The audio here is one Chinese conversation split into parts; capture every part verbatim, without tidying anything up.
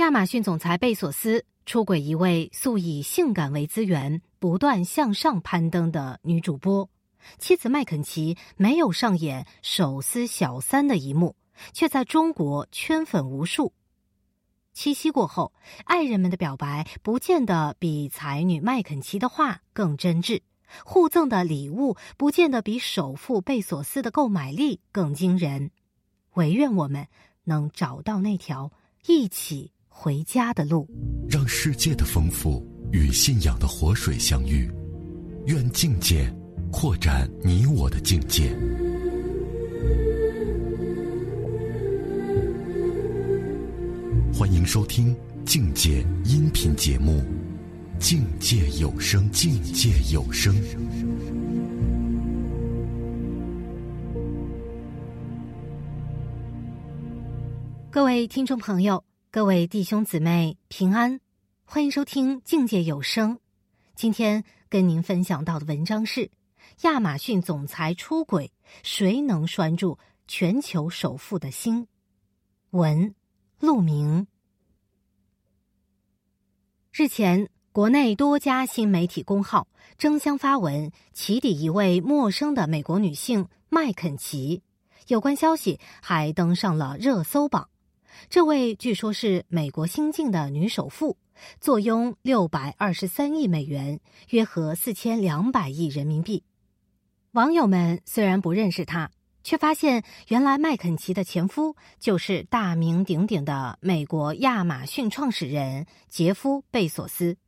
亚马逊总裁贝索斯出轨一位素以性感为资源、不断向上攀登的女主播，妻子麦肯齐没有上演手撕小三的一幕，却在中国圈粉无数。七夕过后，爱人们的表白不见得比才女麦肯齐的话更真挚，互赠的礼物不见得比首富贝索斯的购买力更惊人。唯愿我们能找到那条一起回家的路， 让世界的丰富与信仰的活水相遇，愿境界扩展你我的境界。欢迎收听境界音频节目《境界有声》，境界有声。 各位听众朋友，各位弟兄姊妹平安，欢迎收听境界有声。今天跟您分享到的文章是亚马逊总裁出轨，谁能拴住全球首富的心？文陆明。日前，国内多家新媒体公号争相发文起底一位陌生的美国女性麦肯齐，有关消息还登上了热搜榜。这位据说是美国新晋的女首富，坐拥六百二十三亿美元，约合四千两百亿人民币。网友们虽然不认识她，却发现原来麦肯齐的前夫就是大名鼎鼎的美国亚马逊创始人杰夫·贝索斯。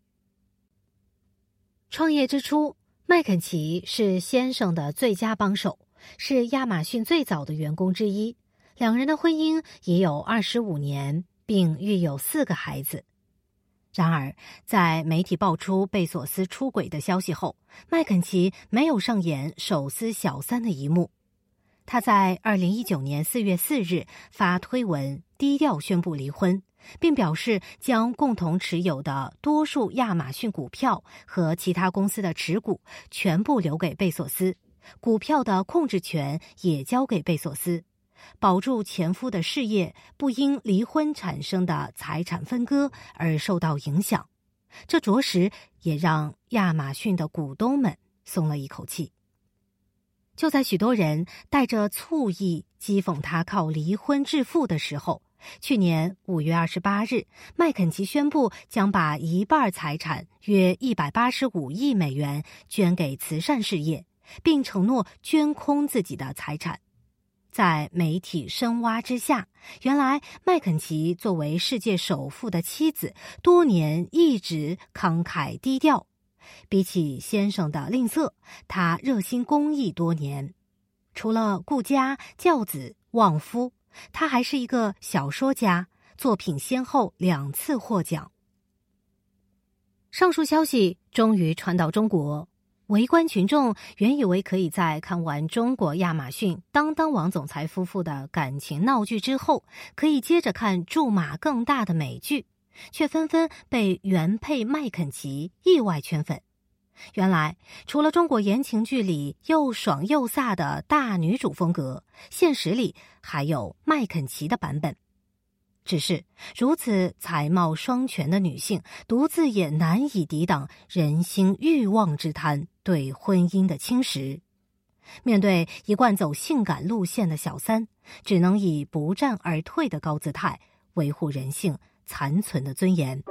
创业之初，麦肯齐是先生的最佳帮手，是亚马逊最早的员工之一。两人的婚姻也有二十五年，并育有四个孩子。然而，在媒体爆出贝索斯出轨的消息后，麦肯齐没有上演手撕小三的一幕。他在二零一九年四月四日发推文，低调宣布离婚，并表示将共同持有的多数亚马逊股票和其他公司的持股全部留给贝索斯，股票的控制权也交给贝索斯，保住前夫的事业不因离婚产生的财产分割而受到影响。这着实也让亚马逊的股东们松了一口气。就在许多人带着醋意讥讽他靠离婚致富的时候，去年五月二十八日，麦肯齐宣布将把一半财产约一百八十五亿美元捐给慈善事业，并承诺捐空自己的财产。在媒体深挖之下，原来麦肯齐作为世界首富的妻子，多年一直慷慨低调。比起先生的吝啬，他热心公益多年。除了顾家、教子、旺夫，他还是一个小说家，作品先后两次获奖。上述消息终于传到中国，围观群众原以为可以在看完中国亚马逊当当网总裁夫妇的感情闹剧之后，可以接着看注码更大的美剧，却纷纷被原配麦肯齐意外圈粉。原来，除了中国言情剧里又爽又飒的大女主风格，现实里还有麦肯齐的版本。只是如此才貌双全的女性，独自也难以抵挡人心欲望之贪对婚姻的侵蚀。面对一贯走性感路线的小三，只能以不战而退的高姿态维护人性残存的尊严。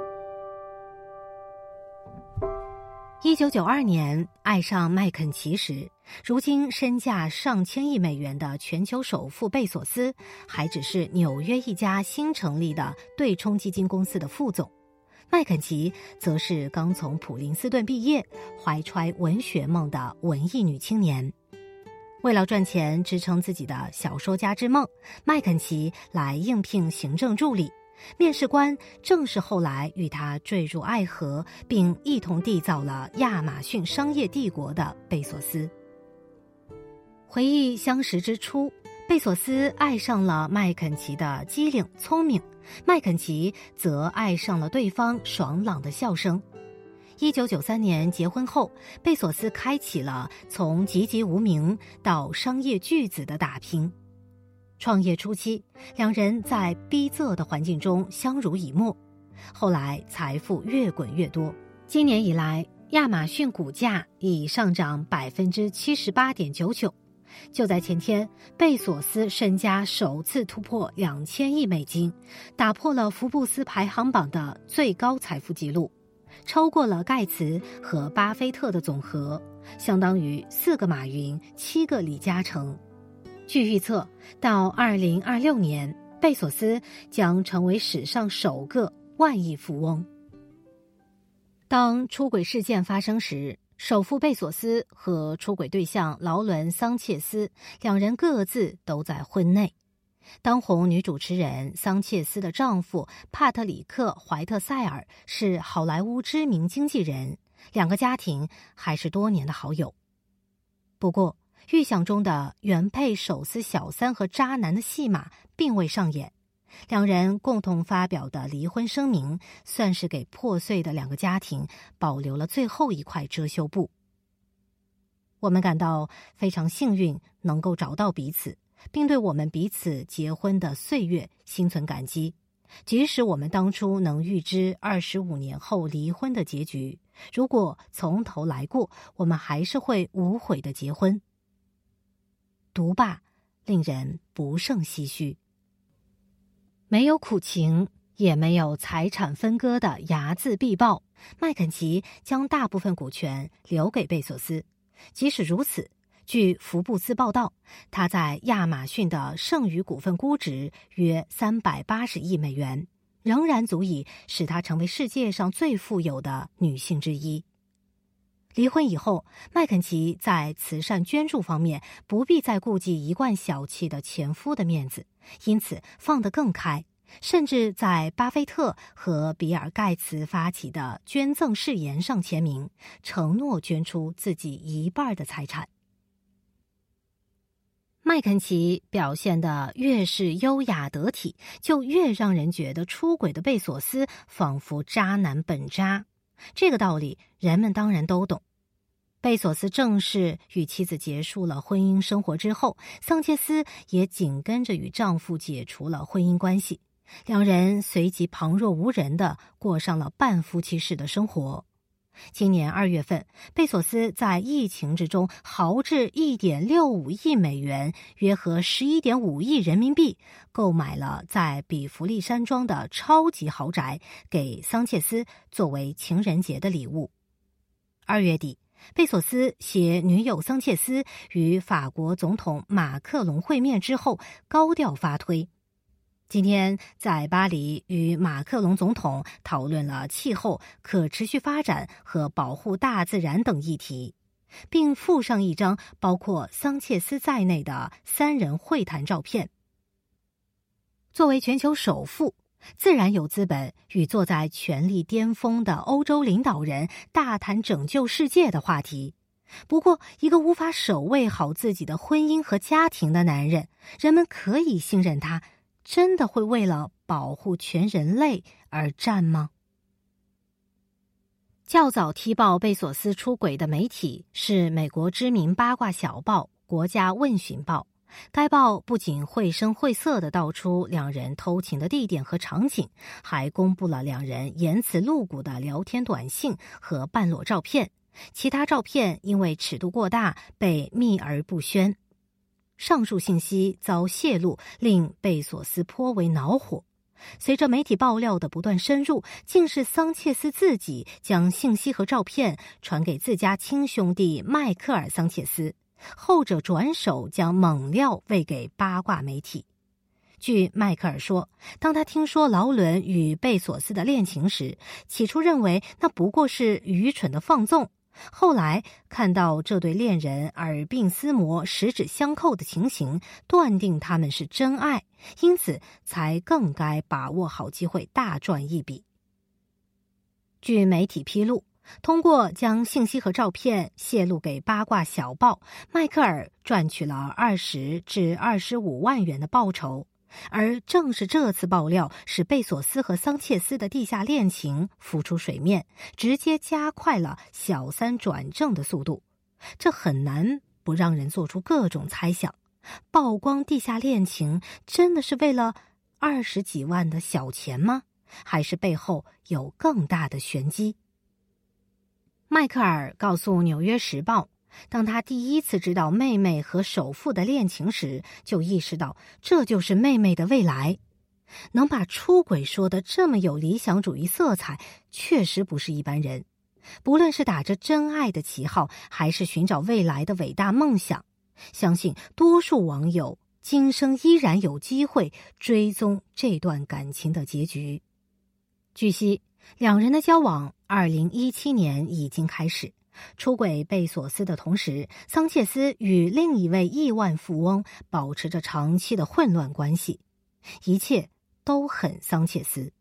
一九九二年爱上麦肯齐时，如今身价上千亿美元的全球首富贝索斯还只是纽约一家新成立的对冲基金公司的副总，麦肯齐则是刚从普林斯顿毕业，怀揣文学梦的文艺女青年。为了赚钱支撑自己的小说家之梦，麦肯齐来应聘行政助理。面试官正是后来与他坠入爱河，并一同缔造了亚马逊商业帝国的贝索斯。回忆相识之初，贝索斯爱上了麦肯齐的机灵聪明，麦肯齐则爱上了对方爽朗的笑声。一九九三年结婚后，贝索斯开启了从籍籍无名到商业巨子的打拼。创业初期，两人在逼仄的环境中相濡以沫， 后来财富越滚越多。今年以来，亚马逊股价已上涨 百分之七十八点九九。就在前天，贝索斯身家首次突破两千亿美金，打破了福布斯排行榜的最高财富纪录，超过了盖茨和巴菲特的总和，相当于四个马云、七个李嘉诚。据预测，到二零二六年，贝索斯将成为史上首个万亿富翁。当出轨事件发生时，首富贝索斯和出轨对象劳伦·桑切斯两人各自都在婚内。当红女主持人桑切斯的丈夫帕特里克·怀特塞尔是好莱坞知名经纪人，两个家庭还是多年的好友。不过，预想中的原配手撕小三和渣男的戏码并未上演，两人共同发表的离婚声明算是给破碎的两个家庭保留了最后一块遮羞布。我们感到非常幸运能够找到彼此，并对我们彼此结婚的岁月心存感激。即使我们当初能预知二十五年后离婚的结局，如果从头来过，我们还是会无悔的结婚。读罢，令人不胜唏嘘。没有苦情，也没有财产分割的睚眦必报，麦肯齐将大部分股权留给贝索斯。即使如此，据福布斯报道，他在亚马逊的剩余股份估值约三百八十亿美元，仍然足以使她成为世界上最富有的女性之一。离婚以后，麦肯齐在慈善捐助方面不必再顾忌一贯小气的前夫的面子，因此放得更开，甚至在巴菲特和比尔·盖茨发起的捐赠誓言上签名，承诺捐出自己一半的财产。麦肯齐表现得越是优雅得体，就越让人觉得出轨的贝索斯仿佛渣男本渣。这个道理人们当然都懂。贝索斯正式与妻子结束了婚姻生活之后，桑切斯也紧跟着与丈夫解除了婚姻关系，两人随即旁若无人地过上了半夫妻式的生活。今年二月份，贝索斯在疫情之中豪掷 一点六五亿美元，约合 十一点五亿人民币，购买了在比弗利山庄的超级豪宅，给桑切斯作为情人节的礼物。二月底，贝索斯携女友桑切斯与法国总统马克龙会面之后，高调发推。今天在巴黎与马克龙总统讨论了气候、可持续发展和保护大自然等议题，并附上一张包括桑切斯在内的三人会谈照片。作为全球首富，自然有资本与坐在权力巅峰的欧洲领导人大谈拯救世界的话题。不过，一个无法守卫好自己的婚姻和家庭的男人，人们可以信任他，真的会为了保护全人类而战吗？较早踢爆贝索斯出轨的媒体是美国知名八卦小报《国家问询报》。该报不仅绘声绘色地道出两人偷情的地点和场景，还公布了两人言辞露骨的聊天短信和半裸照片，其他照片因为尺度过大被秘而不宣。上述信息遭泄露，令贝索斯颇为恼火。随着媒体爆料的不断深入，竟是桑切斯自己将信息和照片传给自家亲兄弟迈克尔·桑切斯，后者转手将猛料喂给八卦媒体。据迈克尔说，当他听说劳伦与贝索斯的恋情时，起初认为那不过是愚蠢的放纵，后来看到这对恋人耳鬓厮磨、十指相扣的情形，断定他们是真爱，因此才更该把握好机会大赚一笔。据媒体披露，通过将信息和照片泄露给八卦小报，迈克尔赚取了二十至二十五万元的报酬。而正是这次爆料，使贝索斯和桑切斯的地下恋情浮出水面，直接加快了小三转正的速度。这很难不让人做出各种猜想，曝光地下恋情真的是为了二十几万的小钱吗？ 还是背后有更大的玄机？迈克尔告诉《纽约时报》，当他第一次知道妹妹和首富的恋情时，就意识到这就是妹妹的未来。能把出轨说得这么有理想主义色彩，确实不是一般人。不论是打着真爱的旗号，还是寻找未来的伟大梦想，相信多数网友今生依然有机会追踪这段感情的结局。据悉，两人的交往二零一七年已经开始。出轨贝索斯的同时，桑切斯与另一位亿万富翁保持着长期的混乱关系，一切都很桑切斯。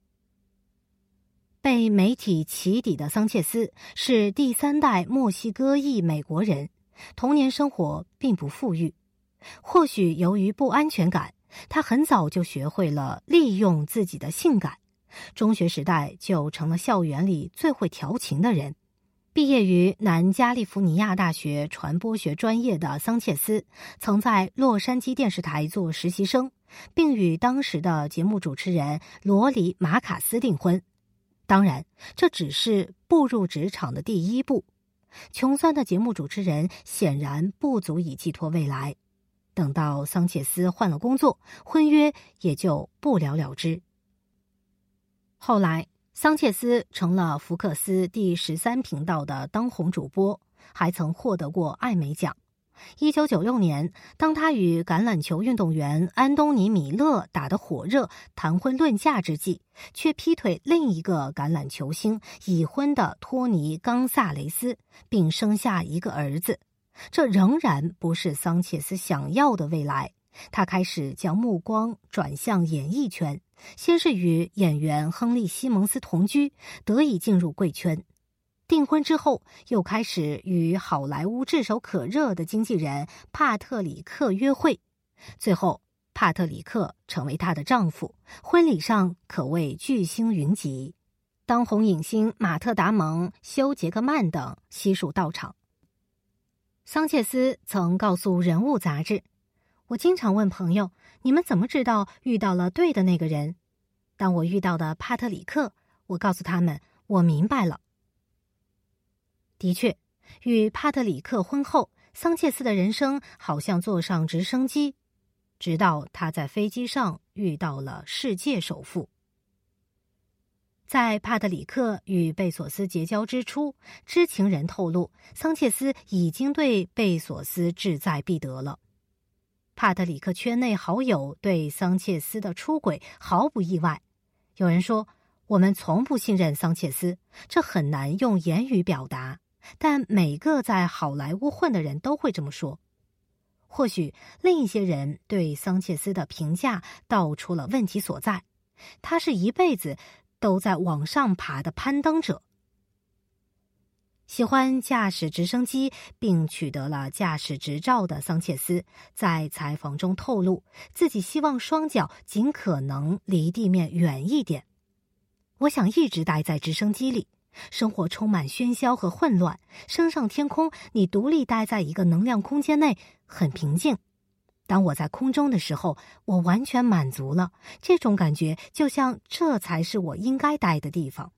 被媒体起底的桑切斯是第三代墨西哥裔美国人，童年生活并不富裕。或许由于不安全感，他很早就学会了利用自己的性感，中学时代就成了校园里最会调情的人。毕业于南加利福尼亚大学传播学专业的桑切斯，曾在洛杉矶电视台做实习生，并与当时的节目主持人罗里·马卡斯订婚。当然，这只是步入职场的第一步。穷酸的节目主持人显然不足以寄托未来。等到桑切斯换了工作，婚约也就不了了之。后来，桑切斯成了福克斯第十三频道的当红主播，还曾获得过艾美奖。一九九六年，当他与橄榄球运动员安东尼·米勒打得火热，谈婚论嫁之际，却劈腿另一个橄榄球星已婚的托尼·冈萨雷斯，并生下一个儿子。这仍然不是桑切斯想要的未来。他开始将目光转向演艺圈，先是与演员亨利·西蒙斯同居，得以进入贵圈。订婚之后，又开始与好莱坞炙手可热的经纪人帕特里克约会，最后帕特里克成为她的丈夫，婚礼上可谓巨星云集，当红影星马特·达蒙、休·杰克曼等悉数到场。桑切斯曾告诉《人物》杂志，我经常问朋友，你们怎么知道遇到了对的那个人？当我遇到的帕特里克，我告诉他们，我明白了。的确，与帕特里克婚后，桑切斯的人生好像坐上直升机，直到他在飞机上遇到了世界首富。在帕特里克与贝索斯结交之初，知情人透露，桑切斯已经对贝索斯志在必得了。帕特里克圈内好友对桑切斯的出轨毫不意外。有人说，我们从不信任桑切斯，这很难用言语表达，但每个在好莱坞混的人都会这么说。或许另一些人对桑切斯的评价道出了问题所在，他是一辈子都在往上爬的攀登者。喜欢驾驶直升机并取得了驾驶执照的桑切斯，在采访中透露，自己希望双脚尽可能离地面远一点。我想一直待在直升机里，生活充满喧嚣和混乱，升上天空，你独立待在一个能量空间内，很平静。当我在空中的时候，我完全满足了，这种感觉就像这才是我应该待的地方。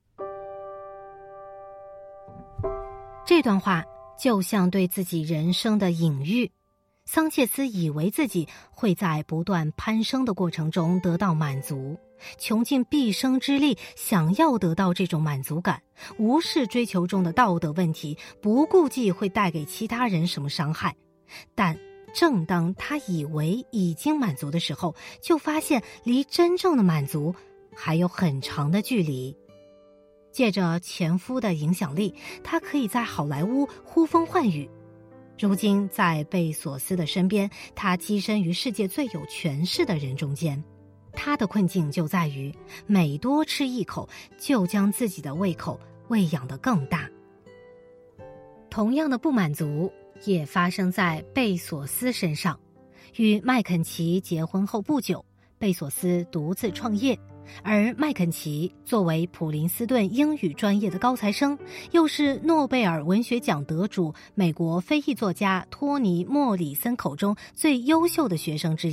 这段话就像对自己人生的隐喻。桑切斯以为自己会在不断攀升的过程中得到满足，穷尽毕生之力想要得到这种满足感，无视追求中的道德问题，不顾忌会带给其他人什么伤害。但正当他以为已经满足的时候，就发现离真正的满足还有很长的距离。借着前夫的影响力，他可以在好莱坞呼风唤雨。如今在贝索斯的身边，他跻身于世界最有权势的人中间。他的困境就在于每多吃一口，就将自己的胃口喂养得更大。同样的不满足也发生在贝索斯身上。与麦肯齐结婚后不久，贝索斯独自创业，而麦肯齐作为普林斯顿英语专业的高材生，又是诺贝尔文学奖得主美国非裔作家托尼·莫里森口中最优秀的学生之一，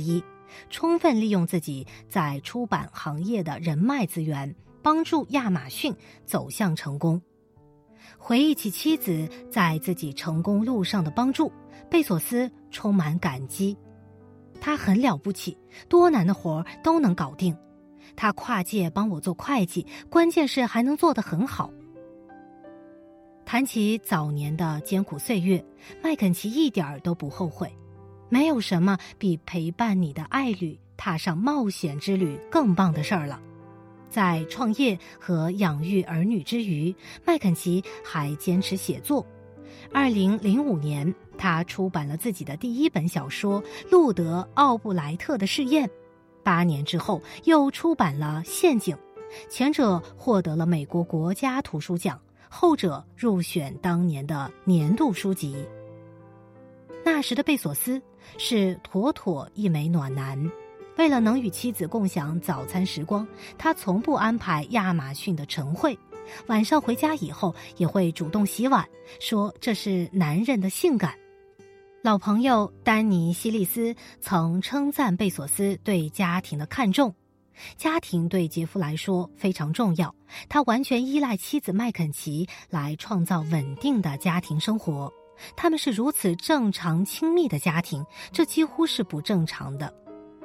充分利用自己在出版行业的人脉资源，帮助亚马逊走向成功。回忆起妻子在自己成功路上的帮助，贝索斯充满感激。他很了不起，多难的活都能搞定。他跨界帮我做会计，关键是还能做得很好。谈起早年的艰苦岁月，麦肯齐一点都不后悔。没有什么比陪伴你的爱侣踏上冒险之旅更棒的事儿了。在创业和养育儿女之余，麦肯齐还坚持写作。二零零五年，他出版了自己的第一本小说《路德·奥布莱特的试验》。八年之后，又出版了《陷阱》，前者获得了美国国家图书奖，后者入选当年的年度书籍。那时的贝索斯是妥妥一枚暖男，为了能与妻子共享早餐时光，他从不安排亚马逊的晨会，晚上回家以后也会主动洗碗，说这是男人的性感。老朋友丹尼·希利斯曾称赞贝索斯对家庭的看重，家庭对杰夫来说非常重要，他完全依赖妻子麦肯齐来创造稳定的家庭生活。他们是如此正常亲密的家庭，这几乎是不正常的。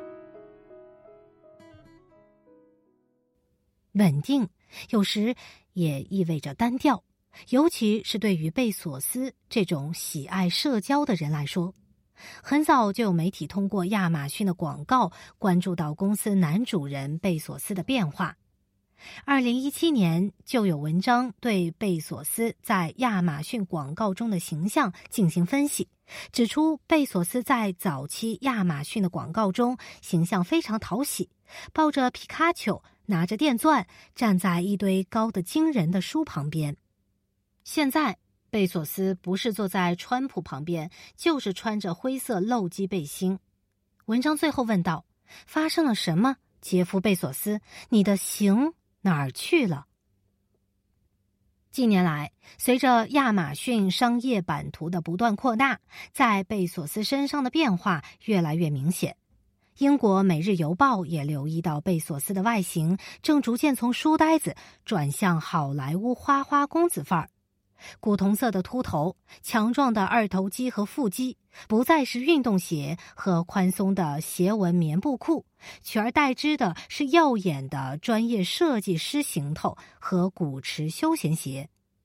稳定有时也意味着单调，尤其是对于贝索斯这种喜爱社交的人来说。很早就有媒体通过亚马逊的广告关注到公司男主人贝索斯的变化。二零一七年就有文章对贝索斯在亚马逊广告中的形象进行分析，指出贝索斯在早期亚马逊的广告中形象非常讨喜，抱着皮卡丘，拿着电钻，站在一堆高得惊人的书旁边。现在贝索斯不是坐在川普旁边，就是穿着灰色露肌背心。文章最后问道：发生了什么？杰夫·贝索斯，你的型哪儿去了？近年来，随着亚马逊商业版图的不断扩大，在贝索斯身上的变化越来越明显。英国《每日邮报》也留意到贝索斯的外形正逐渐从书呆子转向好莱坞花花公子范儿。古铜色的秃头，强壮的二头肌和腹肌，不再是运动鞋和宽松的斜纹棉布裤，取而代之的是耀眼的专业设计师行头和古驰休闲鞋。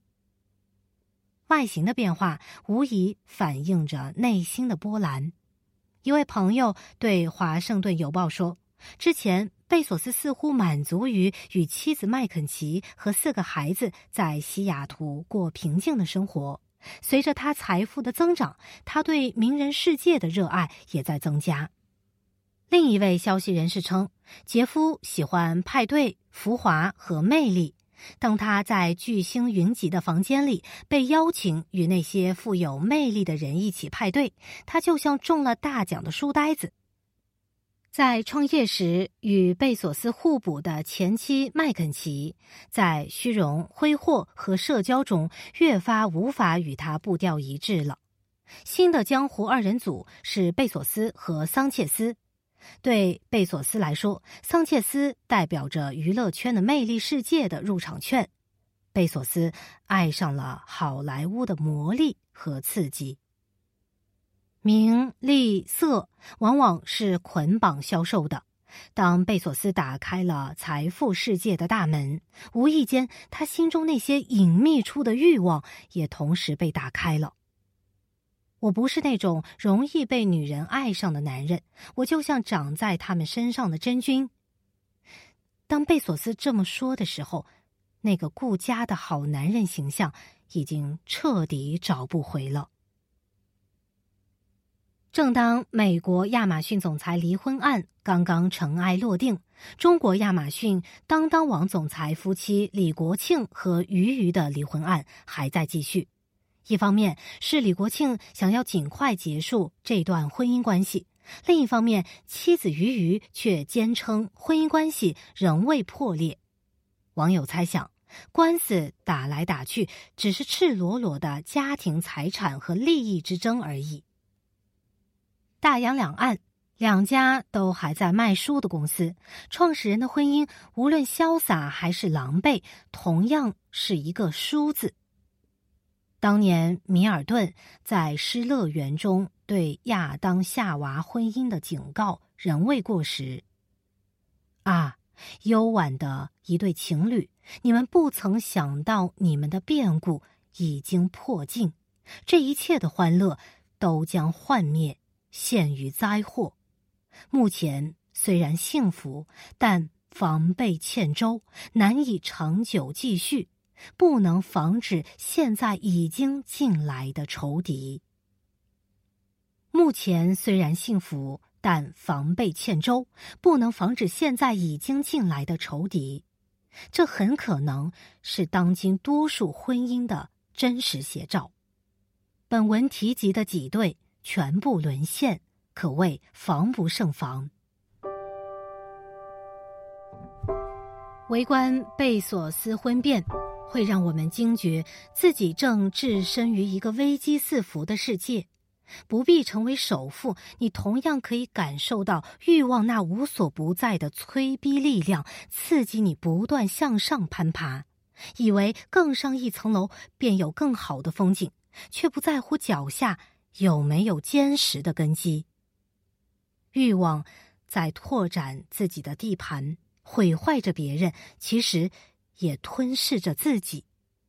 外形的变化无疑反映着内心的波澜。一位朋友对《华盛顿邮报》说，之前贝索斯似乎满足于与妻子麦肯齐和四个孩子在西雅图过平静的生活。随着他财富的增长，他对名人世界的热爱也在增加。另一位消息人士称，杰夫喜欢派对、浮华和魅力。当他在巨星云集的房间里被邀请与那些富有魅力的人一起派对，他就像中了大奖的书呆子。在创业时与贝索斯互补的前妻麦肯齐，在虚荣、挥霍和社交中越发无法与他步调一致了。新的江湖二人组是贝索斯和桑切斯。对贝索斯来说，桑切斯代表着娱乐圈的魅力世界的入场券，贝索斯爱上了好莱坞的魔力和刺激。名利色往往是捆绑销售的。当贝索斯打开了财富世界的大门，无意间他心中那些隐秘处的欲望也同时被打开了。我不是那种容易被女人爱上的男人，我就像长在他们身上的真菌。当贝索斯这么说的时候，那个顾家的好男人形象已经彻底找不回了。正当美国亚马逊总裁离婚案刚刚尘埃落定，中国亚马逊当当网总裁夫妻李国庆和俞渝的离婚案还在继续。一方面是李国庆想要尽快结束这段婚姻关系，另一方面妻子俞渝却坚称婚姻关系仍未破裂。网友猜想，官司打来打去只是赤裸裸的家庭财产和利益之争而已。大洋两岸两家都还在卖书的公司，创始人的婚姻无论潇洒还是狼狈，同样是一个书字。当年米尔顿在《失乐园》中对亚当夏娃婚姻的警告仍未过时。啊，幽婉的一对情侣，你们不曾想到你们的变故已经迫近，这一切的欢乐都将幻灭，陷于灾祸。目前虽然幸福，但防备欠周，难以长久继续，不能防止现在已经进来的仇敌。目前虽然幸福，但防备欠周，不能防止现在已经进来的仇敌。这很可能是当今多数婚姻的真实写照。本文提及的几对全部沦陷，可谓防不胜防。围观贝索斯婚变，会让我们惊觉自己正置身于一个危机四伏的世界。不必成为首富，你同样可以感受到欲望那无所不在的催逼力量，刺激你不断向上攀爬，以为更上一层楼便有更好的风景，却不在乎脚下有没有坚实的根基。欲望在拓展自己的地盘，毁坏着别人，其实也吞噬着自己。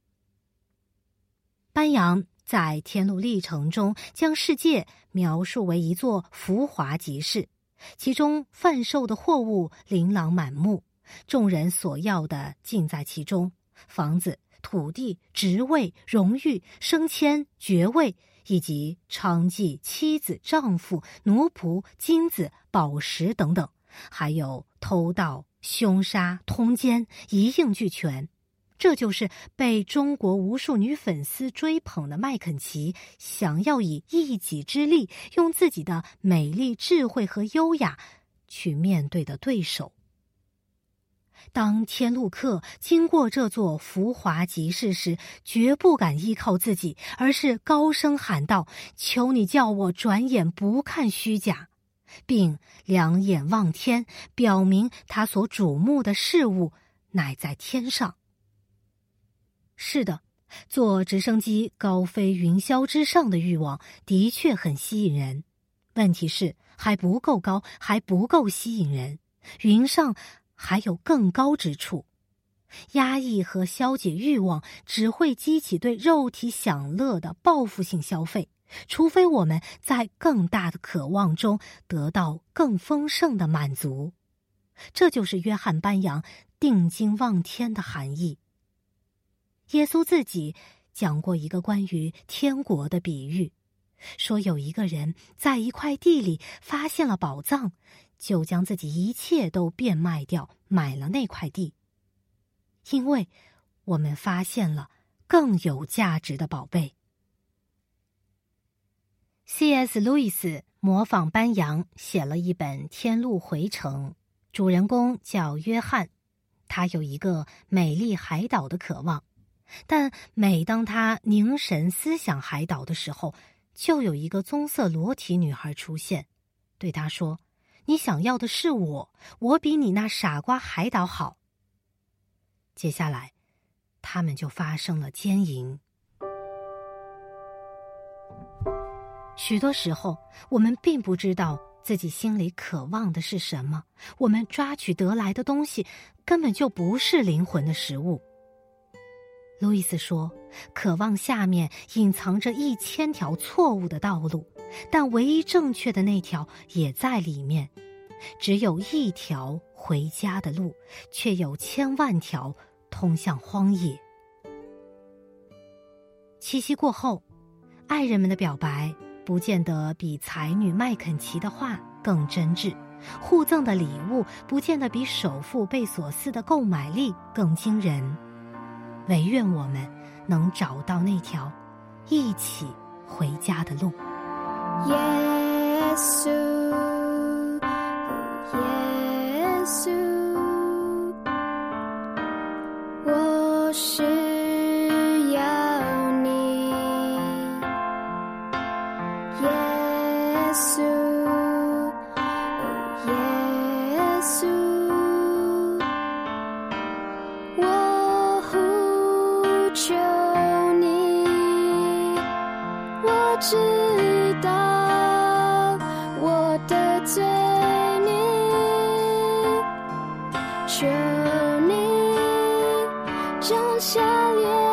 班扬在《天路历程》中将世界描述为一座浮华集市，其中贩售的货物琳琅满目，众人所要的尽在其中，房子、土地、职位、荣誉、升迁、爵位，以及娼妓、妻子、丈夫、奴仆、金子、宝石等等，还有偷盗、凶杀、通奸，一应俱全。这就是被中国无数女粉丝追捧的麦肯齐想要以一己之力，用自己的美丽、智慧和优雅去面对的对手。当天路客经过这座浮华集市时，绝不敢依靠自己，而是高声喊道：求你叫我转眼不看虚假，并两眼望天，表明他所瞩目的事物乃在天上。是的，坐直升机高飞云霄之上的欲望的确很吸引人，问题是还不够高，还不够吸引人，云上还有更高之处。压抑和消解欲望只会激起对肉体享乐的报复性消费，除非我们在更大的渴望中得到更丰盛的满足。这就是约翰·班扬定睛望天的含义。耶稣自己讲过一个关于天国的比喻，说有一个人在一块地里发现了宝藏，就将自己一切都变卖掉，买了那块地。因为我们发现了更有价值的宝贝。C S 路易斯模仿班扬写了一本《天路回程》，主人公叫约翰，他有一个美丽海岛的渴望，但每当他凝神思想海岛的时候，就有一个棕色裸体女孩出现，对他说：你想要的是我，我比你那傻瓜海岛好。接下来他们就发生了奸淫。许多时候我们并不知道自己心里渴望的是什么，我们抓取得来的东西根本就不是灵魂的食物。路易斯说，渴望下面隐藏着一千条错误的道路，但唯一正确的那条也在里面。只有一条回家的路，却有千万条通向荒野。七夕过后，爱人们的表白不见得比才女麦肯齐的话更真挚，互赠的礼物不见得比首富贝索斯的购买力更惊人。唯愿我们能找到那条一起回家的路。 耶稣，耶稣，我需要你。耶稣， 知道我的罪孽，求你降下怜